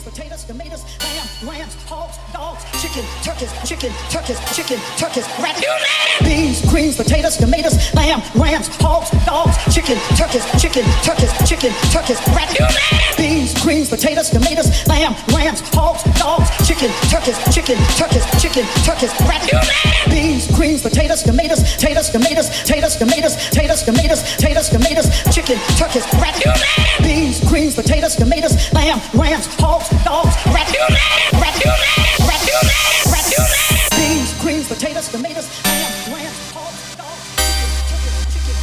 potatoes, tomatoes, lamb, rams, hogs, dogs, chicken, turkeys, rabbit. Beans, greens, potatoes, tomatoes, lamb, rams, hogs, dogs, chicken, turkeys, rabbit. Beans, greens, potatoes, tomatoes, lamb, rams, hogs, dogs, chicken, turkeys, rabbit. Beans, greens, potatoes, tomatoes, chicken, turkeys, rabbit. Beans, greens, potatoes, tomatoes, lamb, rams, hogs, dogs, rabbit. Beans, greens, potatoes, tomatoes, lamb, rams, hogs, dogs, chicken,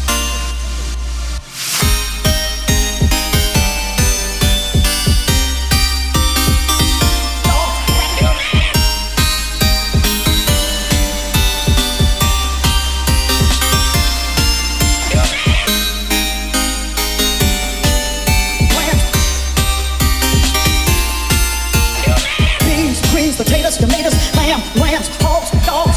potatoes, tomatoes, lamb, rams, hogs, dogs,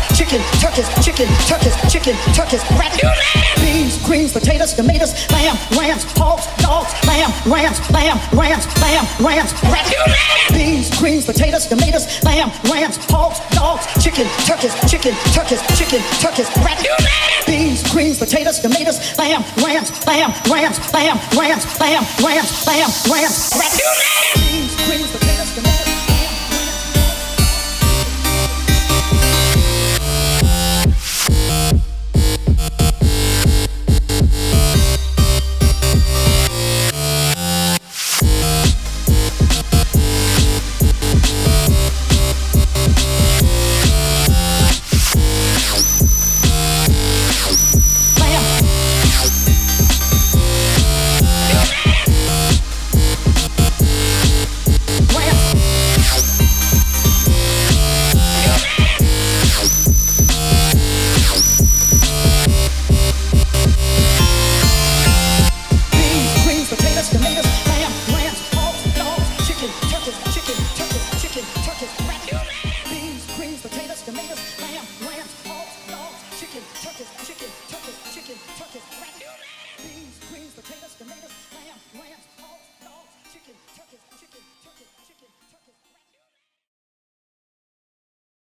turkeys, rabbit. Beans, greens, potatoes, tomatoes, lamb, rams, hogs, dogs, rams, rabbit. Beans, greens, potatoes, tomatoes, lamb, rams, hogs, dogs, chicken, turkeys, rabbit. Beans, greens, potatoes, tomatoes, lamb, rams, rabbit. Beans, greens, potatoes, tomatoes.